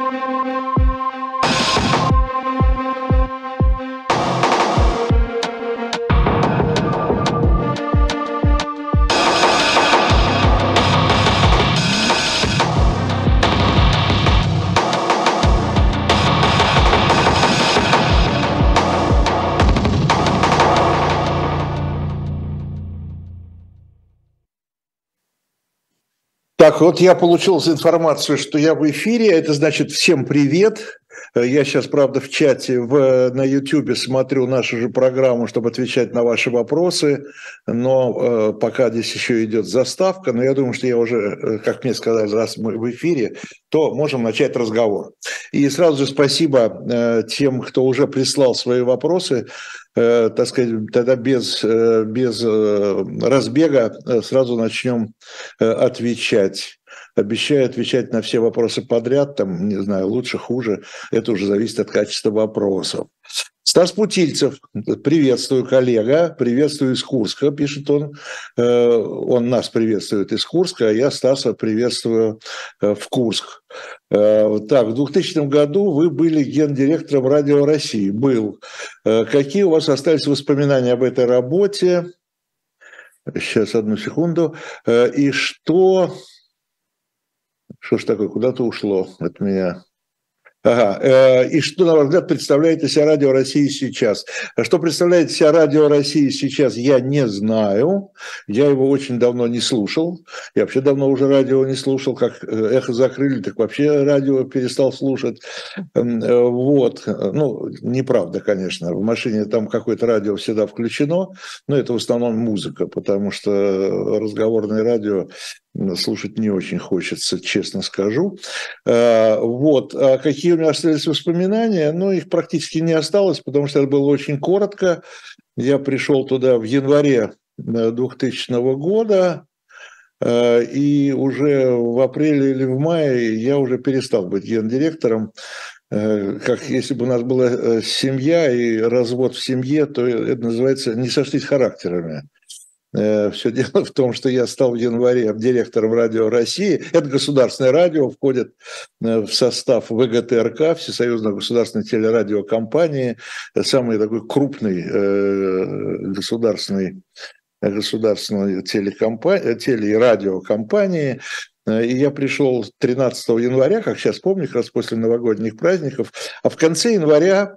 Так, вот я получил информацию, что я в эфире. Это значит, всем привет. Я сейчас, правда, в чате на YouTube смотрю нашу же программу, чтобы отвечать на ваши вопросы, но пока здесь еще идет заставка, но я думаю, что я уже, как мне сказали, раз мы в эфире, то можем начать разговор. И сразу же спасибо тем, кто уже прислал свои вопросы. Так сказать, тогда без разбега сразу начнем отвечать. Обещаю отвечать на все вопросы подряд, там, не знаю, лучше, хуже, это уже зависит от качества вопросов. Стас Путильцев, приветствую, коллега, приветствую из Курска, пишет он нас приветствует из Курска, а я Стаса приветствую в Курск. Так, в 2000 году вы были гендиректором Радио России, был. Какие у вас остались воспоминания об этой работе? Сейчас, одну секунду. И что ж такое, куда-то ушло от меня? Ага. И что, на ваш взгляд, представляет из себя Радио России сейчас? Что представляет из себя Радио России сейчас, я не знаю. Я его очень давно не слушал. Я вообще давно уже радио не слушал. Как «Эхо» закрыли, так вообще радио перестал слушать. Вот. Ну, неправда, конечно. В машине там какое-то радио всегда включено, но это в основном музыка, потому что разговорное радио слушать не очень хочется, честно скажу. Вот. А какие у меня остались воспоминания? Ну, их практически не осталось, потому что это было очень коротко. Я пришел туда в январе 2000 года, и уже в апреле или в мае я уже перестал быть гендиректором. Как если бы у нас была семья и развод в семье, то это называется «не сошлись характерами». Все дело в том, что я стал в январе директором Радио России. Это государственное радио, входит в состав ВГТРК, Всесоюзной государственной телерадиокомпании, самой такой крупной государственной теле- и радиокомпании. И я пришел 13 января, как сейчас помню, как раз после новогодних праздников, а в конце января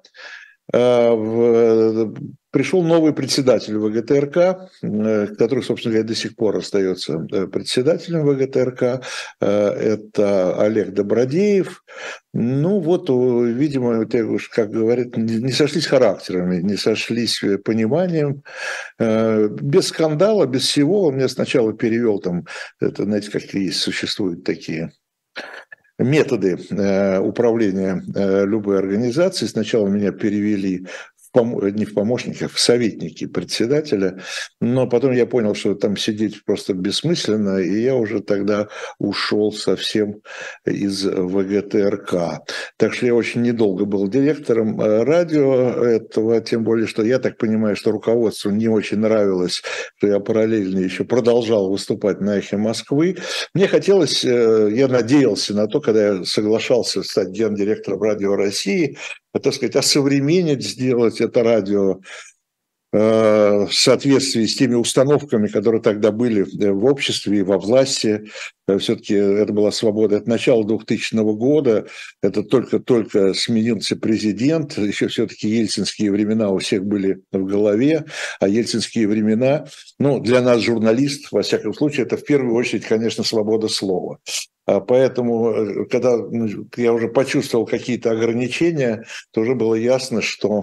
пришел новый председатель ВГТРК, который, собственно говоря, до сих пор остается председателем ВГТРК. Это Олег Добродеев. Ну вот, видимо, как говорят, не сошлись характерами, не сошлись пониманием. Без скандала, без всего. Он меня сначала перевел там, это, знаете, какие существуют такие методы управления любой организацией. Сначала меня перевели не в помощниках, в советники председателя, но потом я понял, что там сидеть просто бессмысленно, и я уже тогда ушел совсем из ВГТРК. Так что я очень недолго был директором радио этого, тем более, что я так понимаю, что руководству не очень нравилось, что я параллельно еще продолжал выступать на «Эхе Москвы». Мне хотелось, я надеялся на то, когда я соглашался стать гендиректором Радио России, так сказать, осовременить, сделать это радио в соответствии с теми установками, которые тогда были в обществе и во власти. Все-таки это была свобода. Это начало 2000 года, это только сменился президент, еще все-таки ельцинские времена у всех были в голове, а ельцинские времена, ну, для нас, журналистов, во всяком случае, это в первую очередь, конечно, свобода слова. Поэтому, когда я уже почувствовал какие-то ограничения, то уже было ясно, что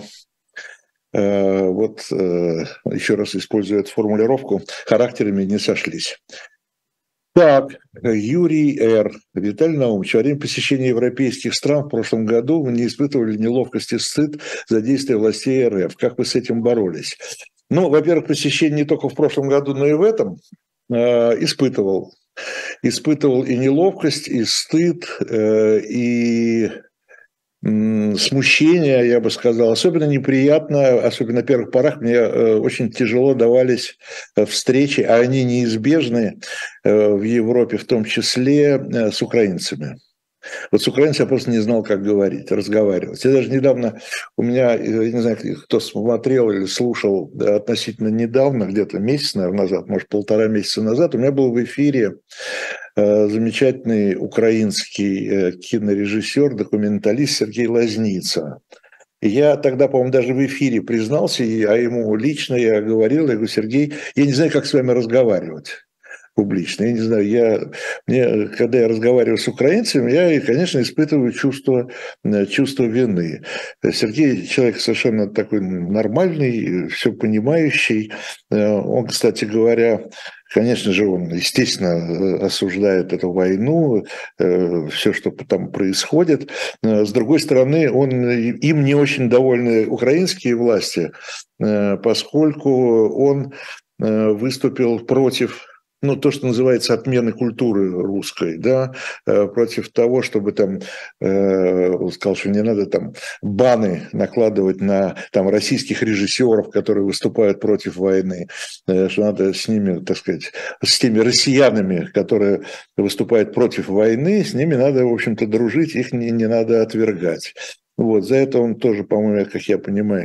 еще раз использую эту формулировку, характерами не сошлись. Так, Юрий Р. Виталий Наумович, во время посещения европейских стран в прошлом году вы не испытывали неловкости и стыд за действия властей РФ. Как вы с этим боролись? Ну, во-первых, посещение не только в прошлом году, но и в этом испытывал. Испытывал и неловкость, и стыд, и смущение, я бы сказал. Особенно неприятно, особенно на первых порах, мне очень тяжело давались встречи, а они неизбежны в Европе, в том числе с украинцами. Вот с украинцем я просто не знал, как разговаривать. Я даже недавно, у меня, я не знаю, кто смотрел или слушал, да, относительно недавно, где-то месяц, наверное, назад, может, 1,5 месяца назад, у меня был в эфире замечательный украинский кинорежиссер, документалист Сергей Лазница. И я тогда, по-моему, даже в эфире признался, а ему лично я говорю, Сергей, я не знаю, как с вами разговаривать публично. Я не знаю, когда я разговариваю с украинцами, я, конечно, испытываю чувство вины. Сергей человек совершенно такой нормальный, все понимающий. Он, кстати говоря, конечно же, он, естественно, осуждает эту войну, все, что там происходит. С другой стороны, им не очень довольны украинские власти, поскольку он выступил против, ну, то, что называется отмены культуры русской, да, против того, чтобы там, он сказал, что не надо там баны накладывать на там российских режиссеров, которые выступают против войны, что надо с ними, так сказать, с теми россиянами, которые выступают против войны, с ними надо, в общем-то, дружить, их не надо отвергать. Вот, за это он тоже, по-моему, как я понимаю,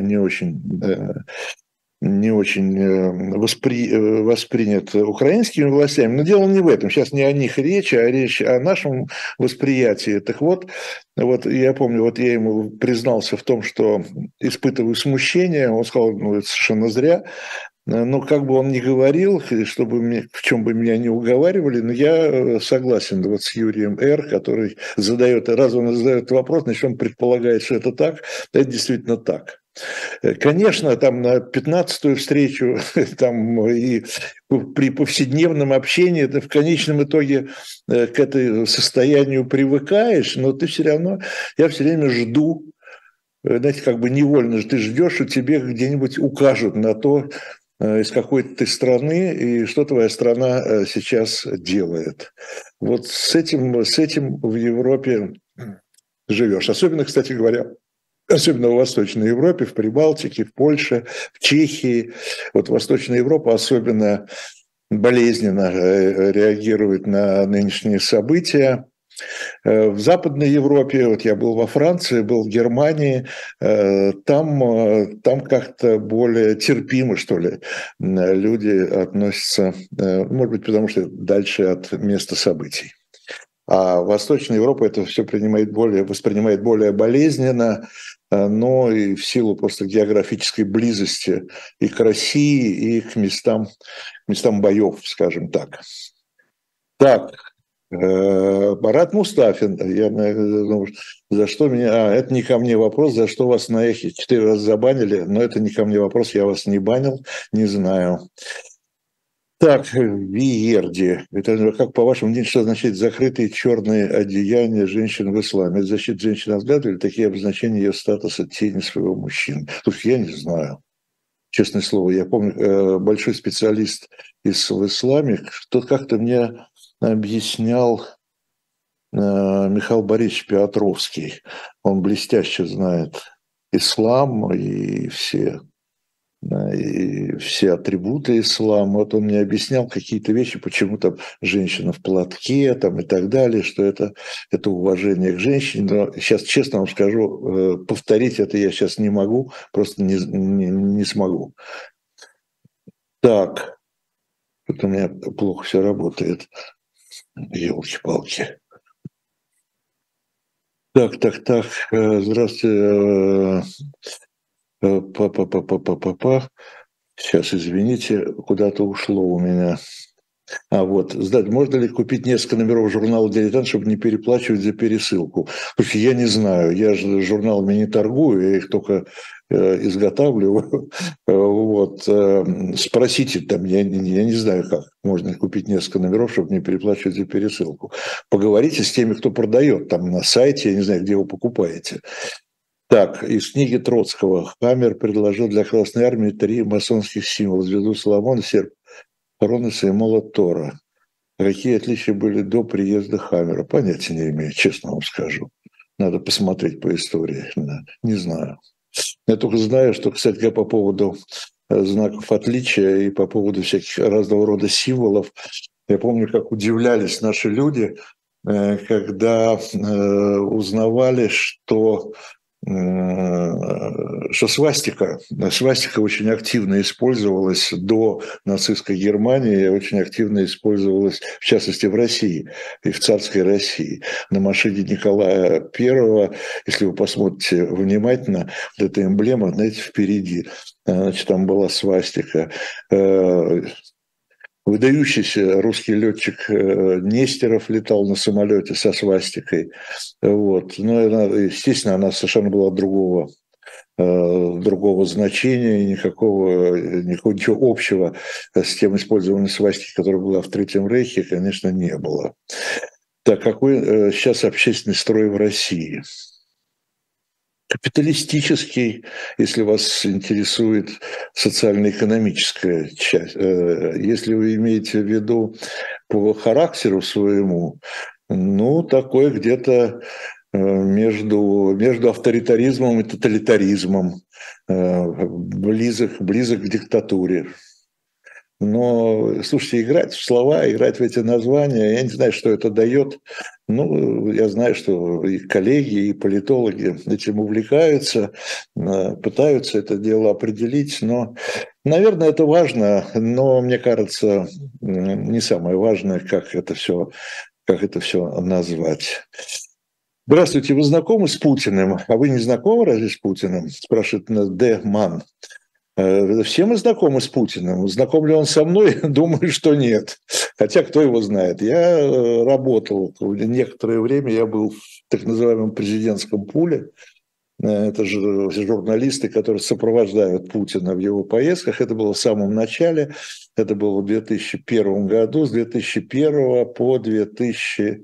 не очень воспринят украинскими властями. Но дело не в этом. Сейчас не о них речь, а речь о нашем восприятии. Так вот я помню, вот я ему признался в том, что испытываю смущение. Он сказал, ну, это совершенно зря. Но как бы он ни говорил, в чем бы меня не уговаривали, но я согласен вот с Юрием Р., который раз он задает вопрос, значит, он предполагает, что это так, это действительно так. Конечно, там на 15-ю встречу там, и при повседневном общении ты в конечном итоге к этому состоянию привыкаешь, но я все время жду, знаете, как бы невольно ты ждешь, что тебе где-нибудь укажут на то, из какой ты страны и что твоя страна сейчас делает. Вот с этим в Европе живешь. Особенно, кстати говоря, особенно в Восточной Европе, в Прибалтике, в Польше, в Чехии. Вот Восточная Европа особенно болезненно реагирует на нынешние события. В Западной Европе, вот я был во Франции, был в Германии, там как-то более терпимо, что ли, люди относятся, может быть, потому что дальше от места событий. А Восточная Европа это все воспринимает более болезненно, но и в силу просто географической близости и к России, и к местам боев, скажем так. Так, Марат Мустафин, я думаю, за что меня... это не ко мне вопрос, за что вас на Эхе 4 раза забанили, но это не ко мне вопрос, я вас не банил, не знаю. Так, Виерди, это как по-вашему мнению, что означает закрытые черные одеяния женщин в исламе? Это защита женщины от взгляда или такие обозначения ее статуса тени своего мужчины? Слушай, я не знаю, честное слово. Я помню, большой специалист в исламе, тот как-то мне объяснял, Михаил Борисович Петровский. Он блестяще знает ислам и все атрибуты ислама. Вот он мне объяснял какие-то вещи, почему там женщина в платке там, и так далее, что это уважение к женщине. Но сейчас, честно вам скажу, повторить это я сейчас не могу, просто не смогу. Так, тут у меня плохо все работает. Елки-палки. Так. Здравствуйте. Сейчас, извините, куда-то ушло у меня. Можно ли купить несколько номеров журнала «Дилетант», чтобы не переплачивать за пересылку? Слушай, я не знаю, я же журналами не торгую, я их только изготавливаю. Спросите там, я не знаю, как можно купить несколько номеров, чтобы не переплачивать за пересылку. Поговорите с теми, кто продает там на сайте, я не знаю, где вы покупаете. Так, из книги Троцкого. Хаммер предложил для Красной Армии 3 масонских символа: звезду Соломона, серп Хроноса и молот Тора. Какие отличия были до приезда Хаммера? Понятия не имею, честно вам скажу. Надо посмотреть по истории. Не знаю. Я только знаю, что, кстати, по поводу знаков отличия и по поводу всяких разного рода символов, я помню, как удивлялись наши люди, когда узнавали, что свастика очень активно использовалась до нацистской Германии, очень активно использовалась, в частности, в России и в царской России. На машине Николая I, если вы посмотрите внимательно, вот эта эмблема, знаете, впереди, значит, там была свастика. Выдающийся русский летчик Нестеров летал на самолете со свастикой. Вот. Но, естественно, она совершенно была другого значения, ничего общего с тем использованием свастики, которая была в Третьем Рейхе, конечно, не было. Так, какой сейчас общественный строй в России? Капиталистический, если вас интересует социально-экономическая часть. Если вы имеете в виду по характеру своему, ну, такое где-то между авторитаризмом и тоталитаризмом, близок к диктатуре. Но, слушайте, играть в слова, играть в эти названия, я не знаю, что это дает. Ну, я знаю, что и коллеги, и политологи этим увлекаются, пытаются это дело определить, но, наверное, это важно, но, мне кажется, не самое важное, как это все назвать. Здравствуйте, вы знакомы с Путиным? А вы не знакомы разве с Путиным? Спрашивает Д. Ман. Все мы знакомы с Путиным. Знаком ли он со мной? Думаю, что нет. Хотя кто его знает. Я работал некоторое время, я был в так называемом президентском пуле. Это же журналисты, которые сопровождают Путина в его поездках. Это было в самом начале. Это было в 2001 году. С 2001 по 2003,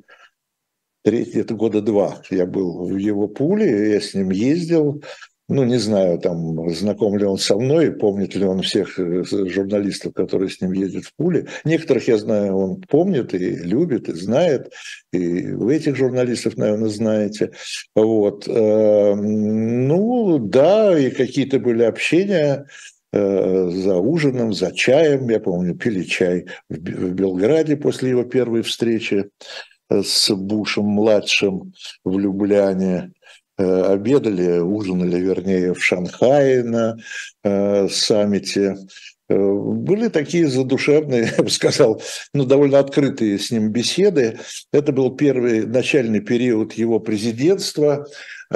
это года 2 я был в его пуле, я с ним ездил. Ну, не знаю, там, знаком ли он со мной, помнит ли он всех журналистов, которые с ним ездят в пуле. Некоторых, я знаю, он помнит и любит, и знает. И вы этих журналистов, наверное, знаете. Вот. Ну, да, и какие-то были общения за ужином, за чаем. Я помню, пили чай в Белграде после его первой встречи с Бушем-младшим в Любляне. Обедали, ужинали, вернее, в Шанхае на саммите. Были такие задушевные, я бы сказал, ну, довольно открытые с ним беседы. Это был первый начальный период его президентства.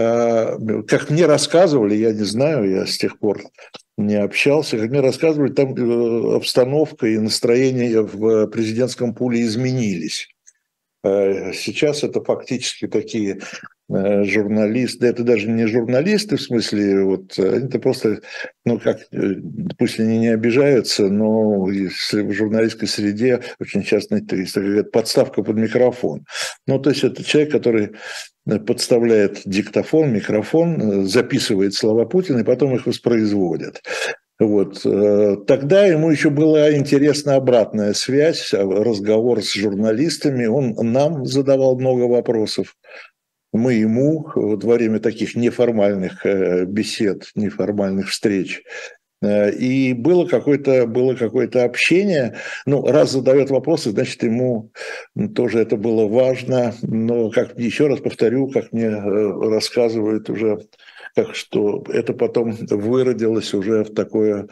Как мне рассказывали, я не знаю, я с тех пор не общался, как мне рассказывали, там обстановка и настроение в президентском пуле изменились. Сейчас это фактически такие журналисты, это даже не журналисты, в смысле, вот, это просто, ну, как, пусть они не обижаются, но если в журналистской среде очень часто есть такая подставка под микрофон. Ну, то есть это человек, который подставляет диктофон, микрофон, записывает слова Путина и потом их воспроизводит. Вот. Тогда ему еще была интересна обратная связь, разговор с журналистами. Он нам задавал много вопросов. Мы ему во время таких неформальных бесед, неформальных встреч. И было какое-то общение. Ну, раз задает вопросы, значит, ему тоже это было важно. Но, как еще раз повторю, как мне рассказывают уже, так что это потом выродилось уже в такое,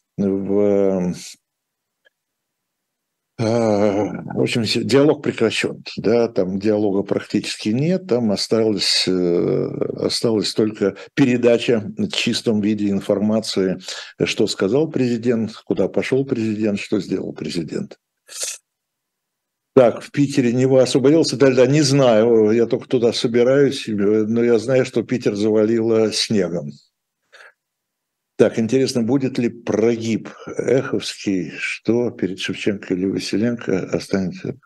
в общем, диалог прекращен, да, там диалога практически нет, там осталась только передача в чистом виде информации, что сказал президент, куда пошел президент, что сделал президент. Так, в Питере Нева освободился, да, не знаю, я только туда собираюсь, но я знаю, что Питер завалило снегом. Так, интересно, будет ли прогиб Эховский, что перед Шевченко или Василенко останется?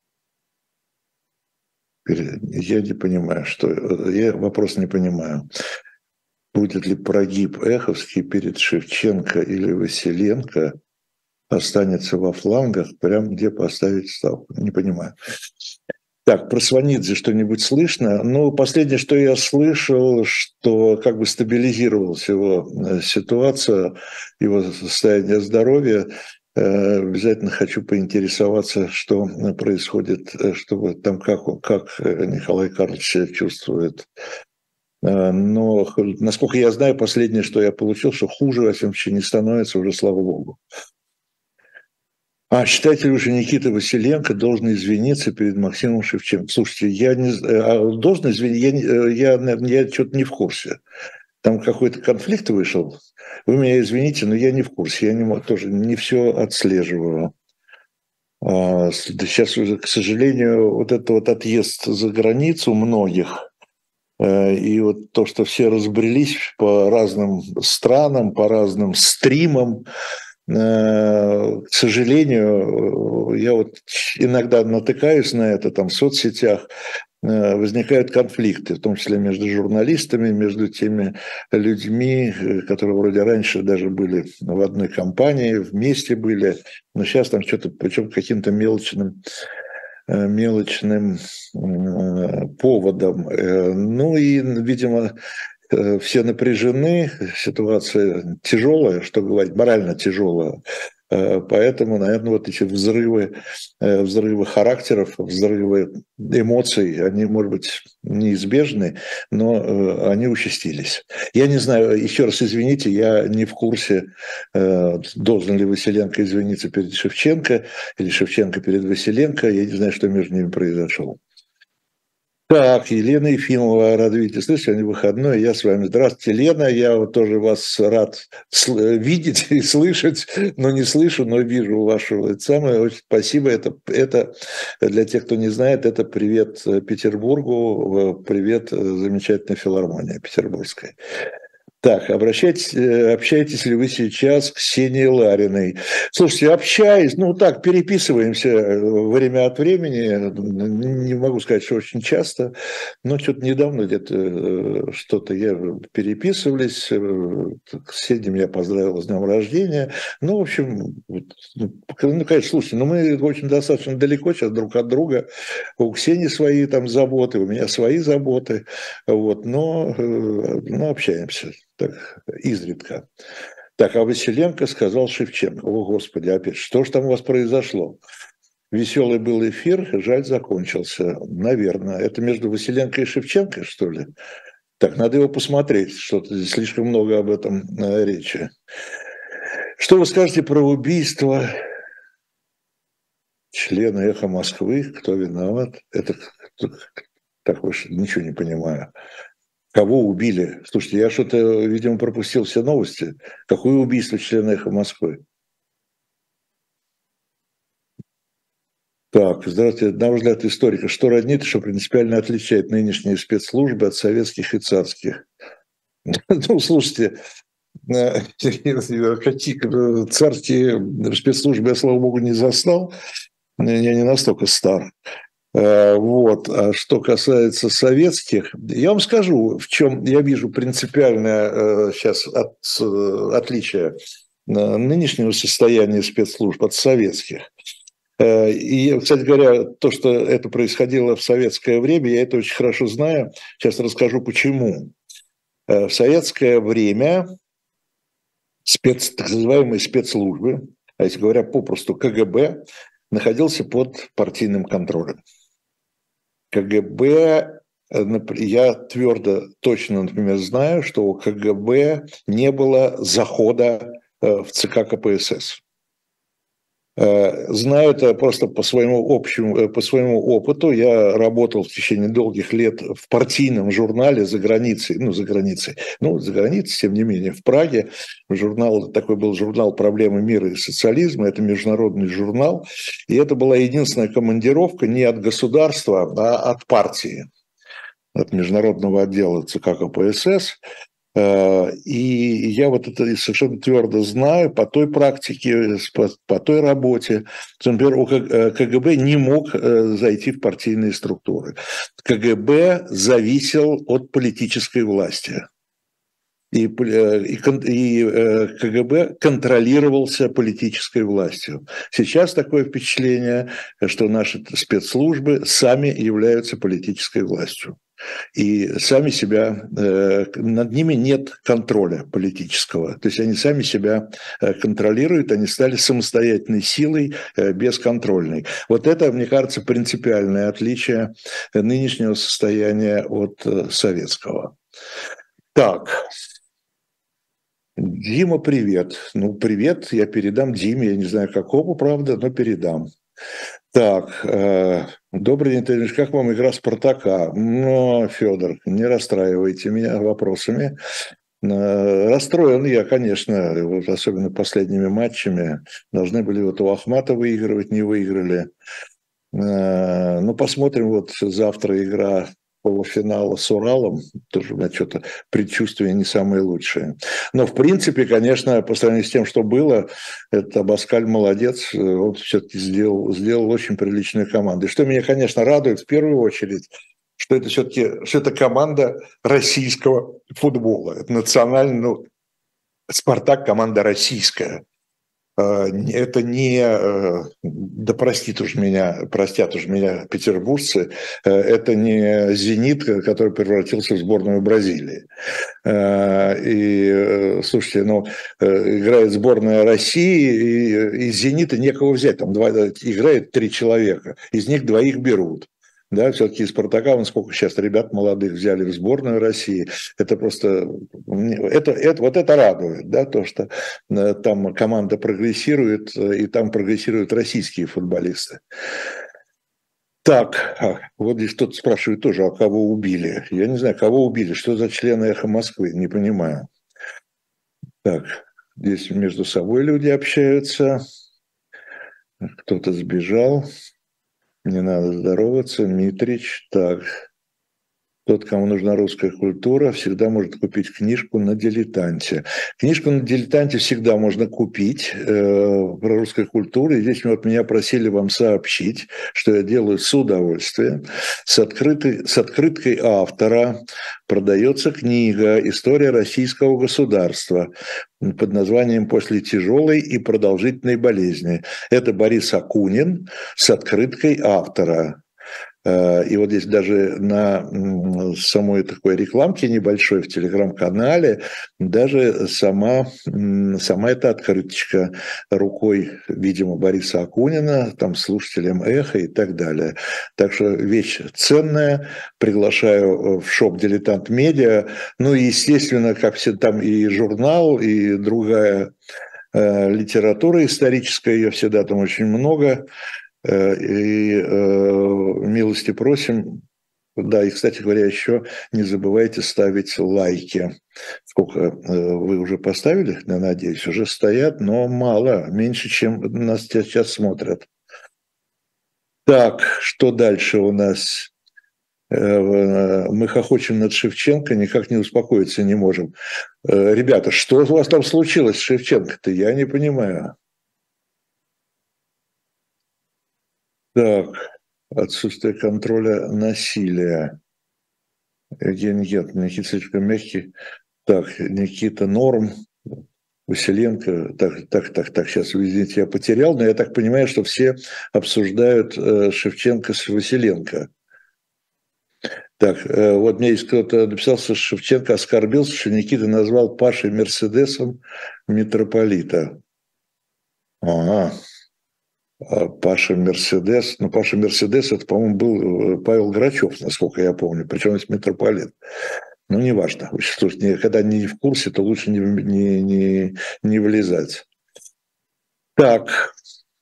Я не понимаю, я вопрос не понимаю. Будет ли прогиб Эховский перед Шевченко или Василенко останется во флангах, прям где поставить ставку? Не понимаю. Так, про Сванидзе что-нибудь слышно? Ну, последнее, что я слышал, что как бы стабилизировалась его ситуация, его состояние здоровья. Обязательно хочу поинтересоваться, что происходит, чтобы там как Николай Карлович себя чувствует. Но, насколько я знаю, последнее, что я получил, что хуже, во всяком случае, не становится уже, слава богу. А считаете ли вы, что Никита Василенко должен извиниться перед Максимом Шевченко? Слушайте, я не должен извиниться, я что-то не в курсе. Там какой-то конфликт вышел. Вы меня извините, но я не в курсе. Я тоже не все отслеживаю. Сейчас уже, к сожалению, вот этот вот отъезд за границу многих, и вот то, что все разбрелись по разным странам, по разным стримам, к сожалению, я вот иногда натыкаюсь на это там в соцсетях, возникают конфликты, в том числе между журналистами, между теми людьми, которые вроде раньше даже были в одной компании, вместе были, но сейчас там что-то, причем каким-то мелочным поводом. Ну и, видимо, все напряжены, ситуация тяжелая, что говорить, морально тяжелая. Поэтому, наверное, вот эти взрывы характеров, взрывы эмоций, они, может быть, неизбежны, но они участились. Я не знаю, еще раз извините, я не в курсе, должен ли Василенко извиниться перед Шевченко или Шевченко перед Василенко. Я не знаю, что между ними произошло. Так, Елена Ефимова, рад видеть. Слышите, сегодня выходной, я с вами. Здравствуйте, Лена, я вот тоже вас рад видеть и слышать, но не слышу, но вижу вашего. Это самое, очень спасибо. Это для тех, кто не знает, это привет Петербургу, привет замечательной филармонии петербургской. Так, общаетесь ли вы сейчас с Ксенией Лариной? Слушайте, общаюсь, ну так, переписываемся время от времени, не могу сказать, что очень часто, но что-то недавно где-то что-то я переписывались, Ксения меня поздравила с днем рождения, ну, в общем, ну, конечно, слушайте, ну мы очень достаточно далеко сейчас друг от друга, у Ксении свои там заботы, у меня свои заботы, вот, но общаемся. Так, изредка. Так, а Василенко сказал Шевченко. О, Господи, опять, что же там у вас произошло? Веселый был эфир, жаль, закончился. Наверное. Это между Василенко и Шевченко, что ли? Так, надо его посмотреть, что-то здесь слишком много об этом речи. Что вы скажете про убийство члена «Эхо Москвы»? Кто виноват? Это так уж ничего не понимаю. Кого убили? Слушайте, я что-то, видимо, пропустил все новости. Какое убийство члена «Эхо Москвы»? Так, здравствуйте. На ваш взгляд, историка, что роднит, что принципиально отличает нынешние спецслужбы от советских и царских? Ну, слушайте, какие царские спецслужбы я, слава богу, не застал. Я не настолько стар. Вот. А что касается советских, я вам скажу, в чем я вижу принципиальное сейчас отличие нынешнего состояния спецслужб от советских. И, кстати говоря, то, что это происходило в советское время, я это очень хорошо знаю. Сейчас расскажу, почему. В советское время так называемые спецслужбы, а если говоря попросту КГБ, находился под партийным контролем. КГБ, я твердо, точно, например, знаю, что у КГБ не было захода в ЦК КПСС. Знаю это просто по своему опыту. Я работал в течение долгих лет в партийном журнале за границей, тем не менее, в Праге. Такой был журнал «Проблемы мира и социализма», это международный журнал, и это была единственная командировка не от государства, а от партии, от международного отдела ЦК КПСС. И я вот это совершенно твердо знаю по той практике, по той работе, что, например, КГБ не мог зайти в партийные структуры. КГБ зависел от политической власти. КГБ контролировался политической властью. Сейчас такое впечатление, что наши спецслужбы сами являются политической властью. И сами себя, над ними нет контроля политического. То есть они сами себя контролируют, они стали самостоятельной силой, бесконтрольной. Вот это, мне кажется, принципиальное отличие нынешнего состояния от советского. Так, Дима, привет. Ну, привет, я передам Диме, я не знаю, какому, правда, но передам. Так, добрый день, товарищ, как вам игра «Спартака»? Ну, Федор, не расстраивайте меня вопросами. Расстроен я, конечно, вот особенно последними матчами. Должны были вот у Ахмата выигрывать, не выиграли. Ну, посмотрим, вот завтра игра полуфинала с Уралом, тоже у меня что-то предчувствия не самые лучшие. Но, в принципе, конечно, по сравнению с тем, что было, это Абаскаль молодец, он все-таки сделал очень приличную команду. И что меня, конечно, радует в первую очередь, что это все-таки что это команда российского футбола. Это национальный, ну, «Спартак» команда российская. Это не, да простят уж меня петербуржцы, это не «Зенит», который превратился в сборную Бразилии. И, слушайте, ну, играет сборная России, и из «Зенита» некого взять. Там играет 3 человека, из них 2 берут. Да, все-таки из «Спартака», вон сколько сейчас ребят молодых взяли в сборную России. Это просто, вот это радует, да, то, что там команда прогрессирует, и там прогрессируют российские футболисты. Так, вот здесь кто-то спрашивает тоже, а кого убили? Я не знаю, кого убили, что за члены «Эхо Москвы», не понимаю. Так, здесь между собой люди общаются, кто-то сбежал. Не надо здороваться, Митрич. Так, тот, кому нужна русская культура, всегда может купить книжку на «Дилетанте». Книжку на «Дилетанте» всегда можно купить про русскую культуру. И здесь вот меня просили вам сообщить, что я делаю с удовольствием. С открыткой автора продается книга «История российского государства» под названием «После тяжелой и продолжительной болезни». Это Борис Акунин с открыткой автора. И вот здесь даже на самой такой рекламке небольшой в телеграм-канале даже сама эта открыточка рукой, видимо, Бориса Акунина, там слушателям «Эхо» и так далее. Так что вещь ценная. Приглашаю в шоп «Дилетант Медиа». Ну и, естественно, как все там и журнал, и другая литература историческая, ее всегда там очень много. И милости просим. Да, и, кстати говоря, еще не забывайте ставить лайки. Сколько вы уже поставили, я надеюсь, уже стоят, но мало, меньше, чем нас сейчас смотрят. Так, что дальше у нас? Мы хохочем над Шевченко, никак не успокоиться не можем. Ребята, что у вас там случилось с Шевченко-то? Я не понимаю. Так, отсутствие контроля насилия. Нет, Никита слишком мягкий. Так, Никита норм. Василенко. Так, сейчас, извините, я потерял, но я так понимаю, что все обсуждают Шевченко с Василенко. Так, вот мне есть кто-то написал, что Шевченко оскорбился, что Никита назвал Пашей Мерседесом митрополита. Ага. Паша Мерседес. Ну, Паша Мерседес, это, по-моему, был Павел Грачев, насколько я помню, причем это митрополит. Ну, неважно. Слушайте, когда не в курсе, то лучше не влезать. Так.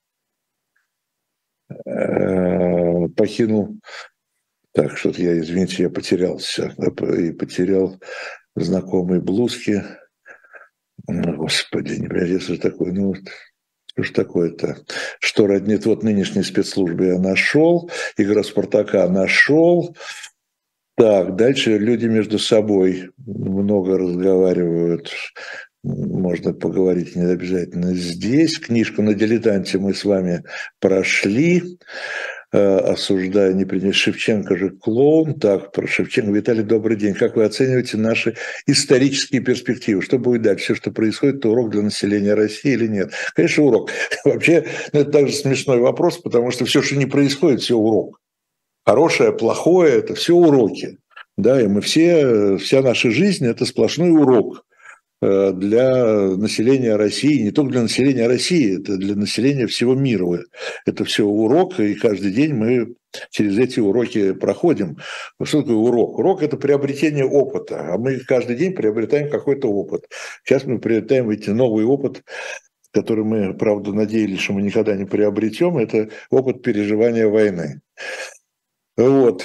Покинул. Так, что-то я, извините, я потерялся. И потерял знакомые блузки. Господи, не понимаю, что такое. Ну, что ж такое-то? Что роднит? Вот нынешние спецслужбы я нашел, игра «Спартака» нашел. Так, дальше люди между собой много разговаривают. Можно поговорить не обязательно здесь. Книжку на «Дилетанте» мы с вами прошли. осуждая непринятие. Шевченко же клоун. Так, про Шевченко. Виталий, добрый день. Как вы оцениваете наши исторические перспективы? Что будет дальше? Все, что происходит, это урок для населения России или нет? Конечно, урок. Вообще, это также смешной вопрос, потому что все, что не происходит, все урок. Хорошее, плохое – это все уроки. Да, и мы вся наша жизнь – это сплошной урок для населения России, не только для населения России, это для населения всего мира. Это все урок, и каждый день мы через эти уроки проходим. Что такое урок? Урок – это приобретение опыта, а мы каждый день приобретаем какой-то опыт. Сейчас мы приобретаем новый опыт, который мы, правда, надеялись, что мы никогда не приобретем, это опыт переживания войны. Вот.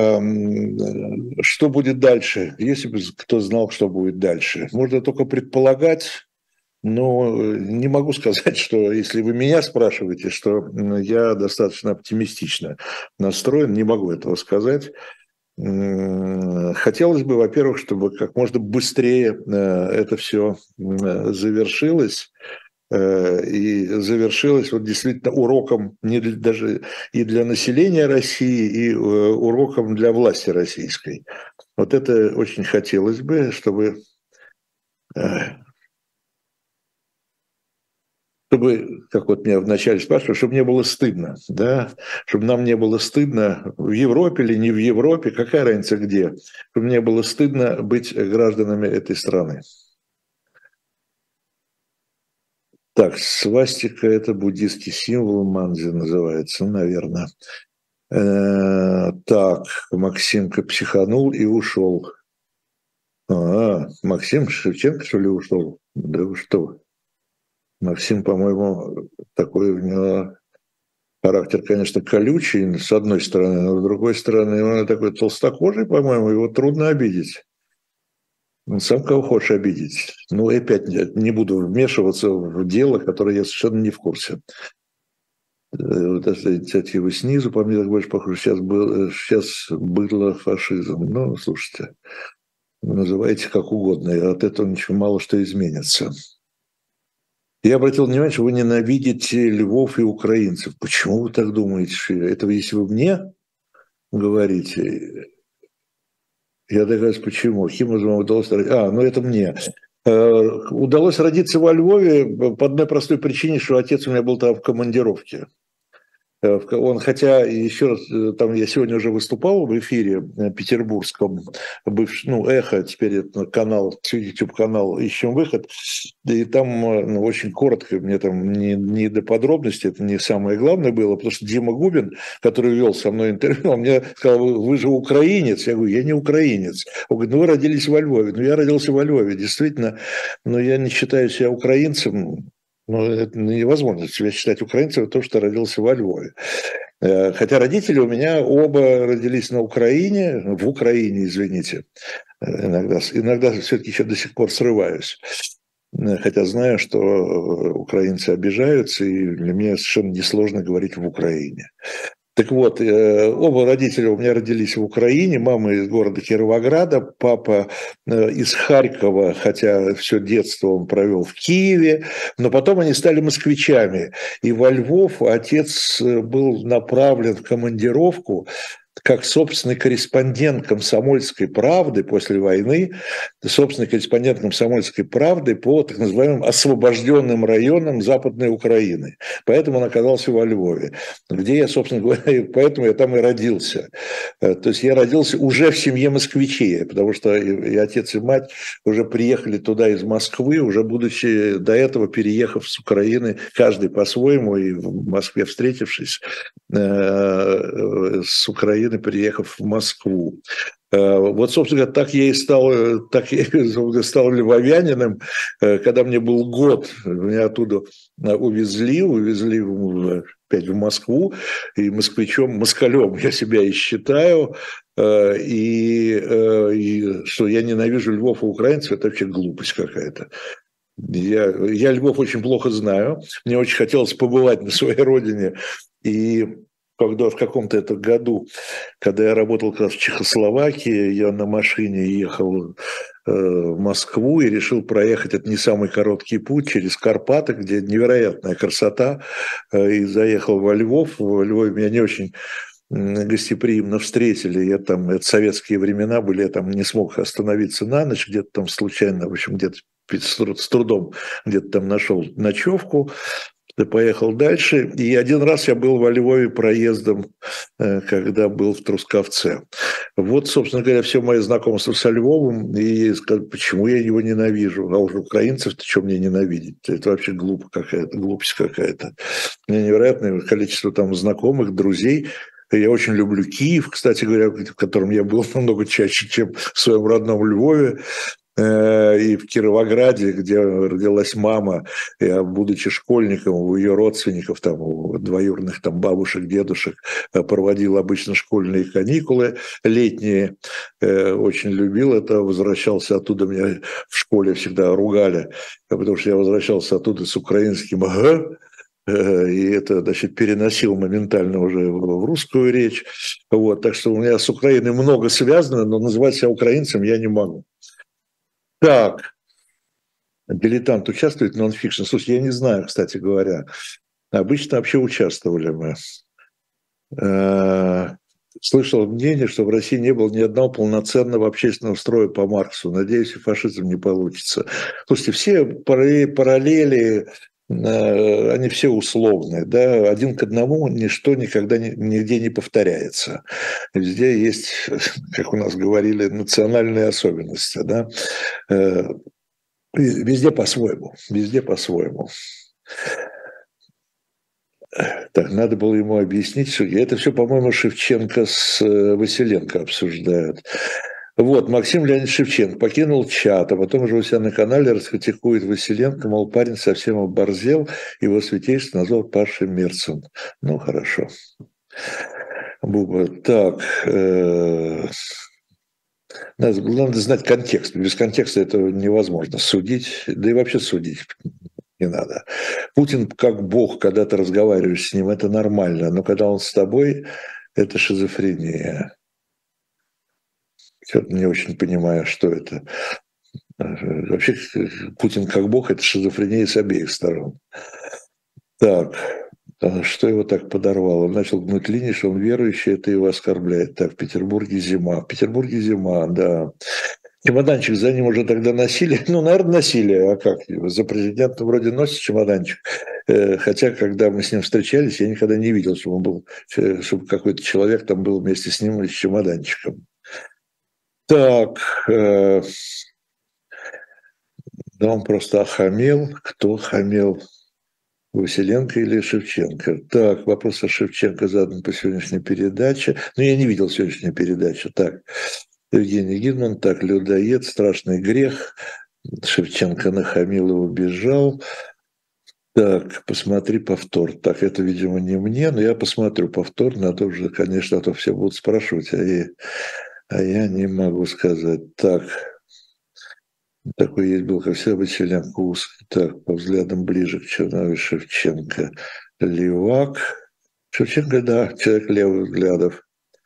Что будет дальше? Если бы кто знал, что будет дальше. Можно только предполагать, но не могу сказать, что если вы меня спрашиваете, что я достаточно оптимистично настроен, не могу этого сказать. Хотелось бы, во-первых, чтобы как можно быстрее это все завершилось. И завершилось вот действительно уроком даже и для населения России, и уроком для власти российской. Вот это очень хотелось бы, чтобы, как вот меня вначале спрашивали, чтобы мне было стыдно, да, чтобы нам не было стыдно в Европе или не в Европе, какая разница где, чтобы мне было стыдно быть гражданами этой страны. Так, свастика – это буддийский символ, манзи называется, наверное. Так, Максимка психанул и ушел. Максим Шевченко, что ли, ушел? Да вы что? Максим, по-моему, такой у него характер, конечно, колючий, с одной стороны, но с другой стороны, он такой толстокожий, по-моему, его трудно обидеть. Он сам кого хочешь обидеть. Ну, и опять не буду вмешиваться в дело, которое я совершенно не в курсе. Вот эта инициатива снизу, по мне так больше похоже, сейчас было фашизм. Ну, слушайте, называйте как угодно, и от этого ничего мало что изменится. Я обратил внимание, что вы ненавидите львов и украинцев. Почему вы так думаете? Это если вы мне говорите, я догадываюсь, почему. Химозу удалось родиться. Ну это мне. Удалось родиться во Львове по одной простой причине, что отец у меня был там в командировке. Он, хотя, еще раз, там я сегодня уже выступал в эфире петербургском, бывший, «Эхо», теперь это канал, YouTube-канал «Ищем выход», и там очень коротко, мне там не до подробностей, это не самое главное было, потому что Дима Губин, который вел со мной интервью, он мне сказал: вы же украинец. Я говорю: я не украинец. Он говорит: вы родились во Львове. Я родился во Львове, действительно, но я не считаю себя украинцем. Это невозможно себя считать украинцем, то, что родился во Львове. Хотя родители у меня оба родились в Украине, извините. Иногда все-таки еще до сих пор срываюсь. Хотя знаю, что украинцы обижаются, и для меня совершенно несложно говорить в Украине. Так вот, оба родителя у меня родились в Украине, мама из города Кировограда, папа из Харькова, хотя все детство он провел в Киеве, но потом они стали москвичами. И во Львов отец был направлен в командировку как собственный корреспондент «Комсомольской правды» после войны, собственный корреспондент «Комсомольской правды» по так называемым освобожденным районам Западной Украины. Поэтому он оказался во Львове, где я, собственно говоря, поэтому я там и родился. То есть я родился уже в семье москвичей, потому что и отец, и мать уже приехали туда из Москвы, уже будучи до этого переехав с Украины, каждый по-своему, и в Москве встретившись с Украины, переехав в Москву. Вот, собственно говоря, так я и стал львовянином, когда мне был год. Меня оттуда увезли опять в Москву, и москалем я себя и считаю. И что я ненавижу львов и украинцев, это вообще глупость какая-то. Я Львов очень плохо знаю. Мне очень хотелось побывать на своей родине и когда в каком-то это году, когда я работал как раз в Чехословакии, я на машине ехал в Москву и решил проехать, это не самый короткий путь, через Карпаты, где невероятная красота, и заехал во Львов. В Львове меня не очень гостеприимно встретили. Я там, это советские времена были, я там не смог остановиться на ночь, где-то там случайно, в общем, где-то с трудом где-то там нашел ночевку. Ты поехал дальше. И один раз я был во Львове проездом, когда был в Трускавце. Вот, собственно говоря, все мое знакомство со Львовом. И почему я его ненавижу? А уже украинцев-то что мне ненавидеть? Это вообще глупо какая-то, глупость какая-то. У меня невероятное количество там знакомых, друзей. Я очень люблю Киев, кстати говоря, в котором я был намного чаще, чем в своем родном Львове. И в Кировограде, где родилась мама, я, будучи школьником, у ее родственников, там, у двоюродных там, бабушек, дедушек, проводил обычно школьные каникулы летние, очень любил это, возвращался оттуда, меня в школе всегда ругали, потому что я возвращался оттуда с украинским «г», и это, значит, переносил моментально уже в русскую речь. Вот, так что у меня с Украиной много связано, но называть себя украинцем я не могу. Так, дилетант участвует в нонфикшн? Слушай, я не знаю, кстати говоря. Обычно вообще участвовали мы. Слышал мнение, что в России не было ни одного полноценного общественного строя по Марксу. Надеюсь, и фашизм не получится. Слушайте, все параллели, они все условные. Да? Один к одному ничто никогда нигде не повторяется. Везде есть, как у нас говорили, национальные особенности. Да? Везде по-своему, везде по-своему. Так, надо было ему объяснить, что это все, по-моему, Шевченко с Василенко обсуждают. Вот, Максим Леонидович Шевченко покинул чат, а потом уже у себя на канале раскритикует Василенко, мол, парень совсем оборзел, его святейшество назвал Пашей Мерцем. Ну, хорошо. Буба, так, надо знать контекст. Без контекста этого невозможно судить, да и вообще судить не надо. Путин как бог, когда ты разговариваешь с ним, это нормально, но когда он с тобой, это шизофрения. Что-то не очень понимаю, что это. Вообще Путин как бог, это шизофрения с обеих сторон. Так, что его так подорвало? Он начал гнуть линии, что он верующий, это его оскорбляет. Так, в Петербурге зима. В Петербурге зима, да. Чемоданчик за ним уже тогда носили. Ну, наверное, носили. А как? За президентом вроде носит чемоданчик. Хотя, когда мы с ним встречались, я никогда не видел, чтобы он был, чтобы какой-то человек там был вместе с ним с чемоданчиком. Так. Да он просто охамел. Кто хамел? Василенко или Шевченко? Так, вопрос о Шевченко задан по сегодняшней передаче. Но я не видел сегодняшнюю передачу. Так, Евгений Гидман, так, людоед, страшный грех. Шевченко нахамил и убежал. Так, посмотри повтор. Так, это, видимо, не мне, но я посмотрю повтор. Надо уже, конечно, а то все будут спрашивать, а я не могу сказать. Так, такой есть был, как всегда, Василенко узкий. Так, по взглядам ближе к Черновой Шевченко. Левак. Шевченко, да, человек левых взглядов.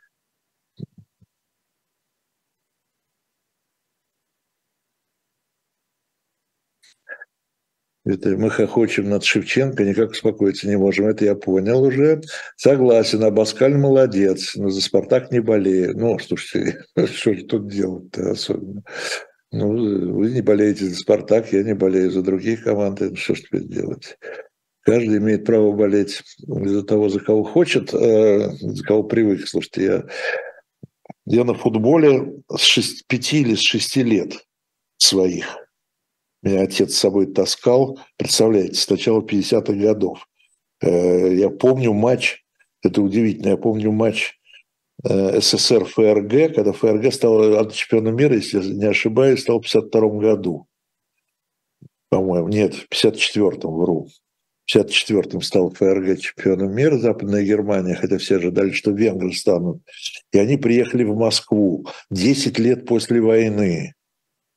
Это мы хохочем над Шевченко, никак успокоиться не можем. Это я понял уже. Согласен, Абаскаль молодец, но за «Спартак» не болею. Ну, слушайте, что же тут делать-то особенно? Ну, вы не болеете за «Спартак», я не болею за другие команды. Ну, что ж теперь делать? Каждый имеет право болеть за того, за кого хочет, за кого привык. Слушайте, я на футболе с 5 или с 6 лет своих. Меня отец с собой таскал, представляете, с начала 50-х годов. Я помню матч, это удивительно, я помню матч СССР ФРГ, когда ФРГ стал чемпионом мира, если я не ошибаюсь, стал в 52-м году. По-моему, нет, в 54-м, вру. В 54-м стал ФРГ чемпионом мира, Западная Германия, хотя все ожидали, что венгры станут. И они приехали в Москву 10 лет после войны.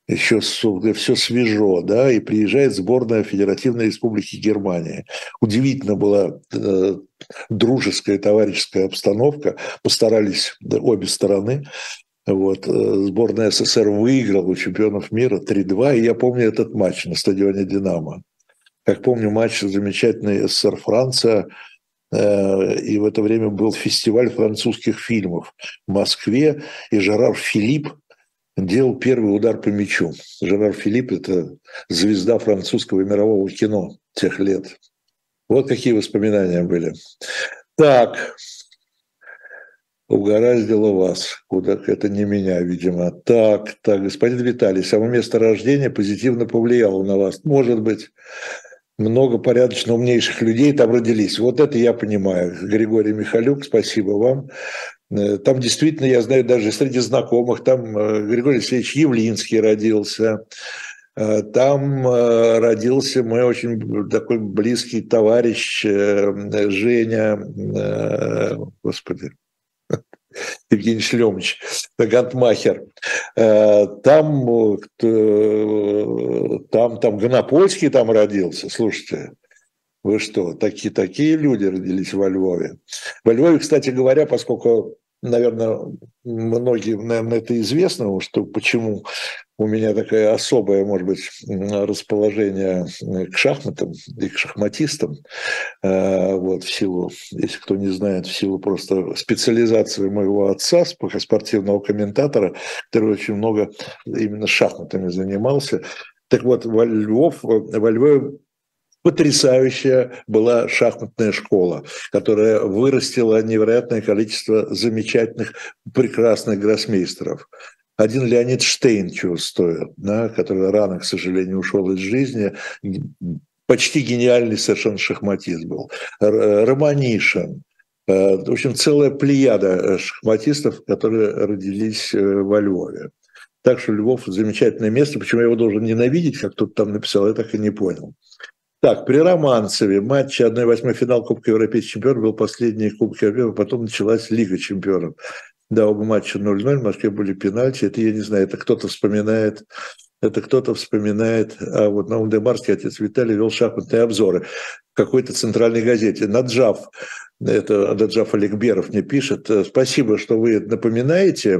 еще все свежо, да, и приезжает сборная Федеративной Республики Германии. Удивительно была дружеская, товарищеская обстановка, постарались обе стороны. Вот. Сборная СССР выиграла у чемпионов мира 3-2, и я помню этот матч на стадионе «Динамо». Как помню, матч замечательный СССР-Франция, и в это время был фестиваль французских фильмов в Москве, и Жерар Филипп делал первый удар по мячу. Жерар Филипп – это звезда французского и мирового кино тех лет. Вот какие воспоминания были. Так, угораздило вас. Куда это не меня, видимо. Так, господин Виталий, само место рождения позитивно повлияло на вас. Может быть, много порядочно умнейших людей там родились. Вот это я понимаю. Григорий Михалюк, спасибо вам. Там действительно, я знаю, даже среди знакомых, там Григорий Алексеевич Явлинский родился, там родился мой очень такой близкий товарищ Женя, господи, Евгений Шлемович Гантмахер. Там Гонопольский там родился, слушайте. Вы что, такие люди родились во Львове. Во Львове, кстати говоря, поскольку, наверное, многим, наверное, это известно, что почему у меня такое особое, может быть, расположение к шахматам и к шахматистам, вот, в силу, если кто не знает, в силу просто специализации моего отца, спортивного комментатора, который очень много именно шахматами занимался. Так вот, во Львове потрясающая была шахматная школа, которая вырастила невероятное количество замечательных, прекрасных гроссмейстеров. Один Леонид Штейн чего стоит, да, который рано, к сожалению, ушел из жизни. Почти гениальный совершенно шахматист был. Романишин. В общем, целая плеяда шахматистов, которые родились во Львове. Так что Львов – замечательное место. Почему я его должен ненавидеть, как кто-то там написал, я так и не понял. Так, при Романцеве матч 1/8 финал Кубка Европейских чемпионов был последний Кубок Европейских, потом началась Лига чемпионов. Да, оба матча 0-0, в Москве были пенальти. Это я не знаю, это кто-то вспоминает. А вот Наум Демарский, отец Виталий, вел шахматные обзоры в какой-то центральной газете. Наджав Аликберов мне пишет. Спасибо, что вы напоминаете.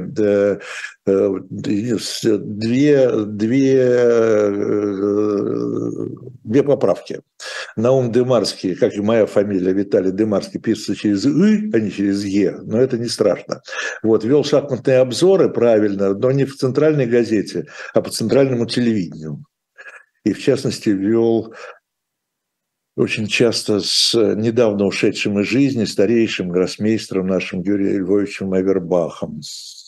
Две поправки. Наум Демарский, как и моя фамилия Виталий Демарский, пишется через «ы», а не через «е», но это не страшно. Вот, вел шахматные обзоры, правильно, но не в центральной газете, а по центральному телевидению. И, в частности, вел очень часто с недавно ушедшим из жизни старейшим гроссмейстером нашим Юрием Львовичем Авербахом.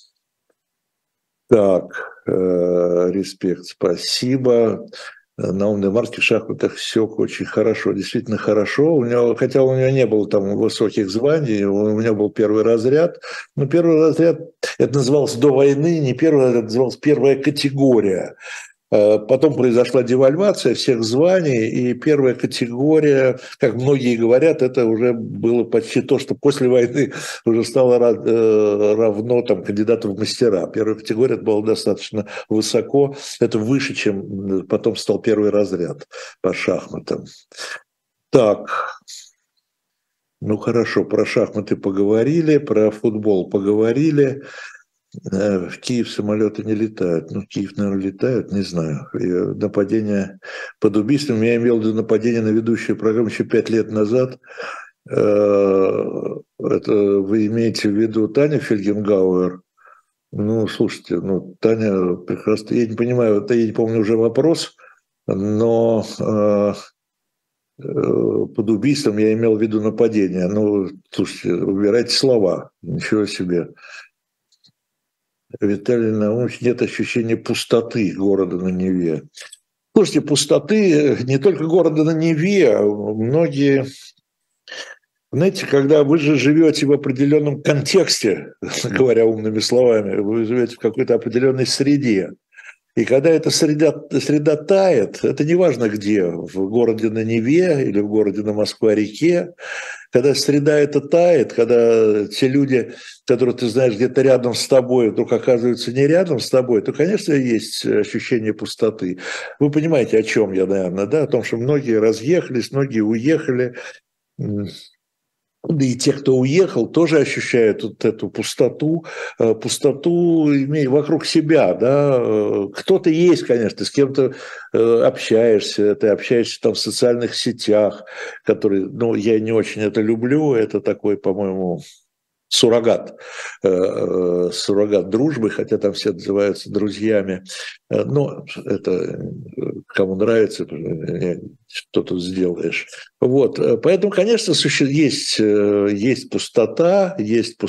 Так, респект, спасибо. Наум Демарский в шахматах все очень хорошо, действительно хорошо. Хотя у него не было там высоких званий, у него был первый разряд. Но первый разряд, это называлось до войны, не первый разряд, это называлось первая категория. Потом произошла девальвация всех званий, и первая категория, как многие говорят, это уже было почти то, что после войны уже стало равно там, кандидату в мастера. Первая категория это было достаточно высоко, это выше, чем потом стал первый разряд по шахматам. Так, ну хорошо, про шахматы поговорили, про футбол поговорили. В Киев самолеты не летают. Ну, в Киев, наверное, летают, не знаю. И нападение под убийством. Я имел в виду нападение на ведущую программу еще 5 лет назад. Это вы имеете в виду Таню Фельгенгауэр? Ну, слушайте, Таня прекрасно... Я не понимаю, это я не помню уже вопрос, но под убийством я имел в виду нападение. Ну, слушайте, выбирайте слова. Ничего себе. Виталий Наумович, нет ощущения пустоты города на Неве. Слушайте, пустоты не только города на Неве, а многие... Знаете, когда вы же живете в определенном контексте, говоря умными словами, вы живете в какой-то определенной среде. И когда эта среда тает, это не важно где, в городе на Неве или в городе на Москва-реке, когда среда эта тает, когда те люди, которые ты знаешь где-то рядом с тобой, вдруг оказываются не рядом с тобой, то, конечно, есть ощущение пустоты. Вы понимаете, о чем я, наверное, да? О том, что многие разъехались, многие уехали. Да и те, кто уехал, тоже ощущают вот эту пустоту, пустоту имея вокруг себя, да. Кто-то есть, конечно, ты с кем-то общаешься, ты общаешься там в социальных сетях, которые, ну, я не очень это люблю, это такой, по-моему, суррогат дружбы, хотя там все называются друзьями. Но это кому нравится, что тут сделаешь. Вот. Поэтому, конечно, есть пустота,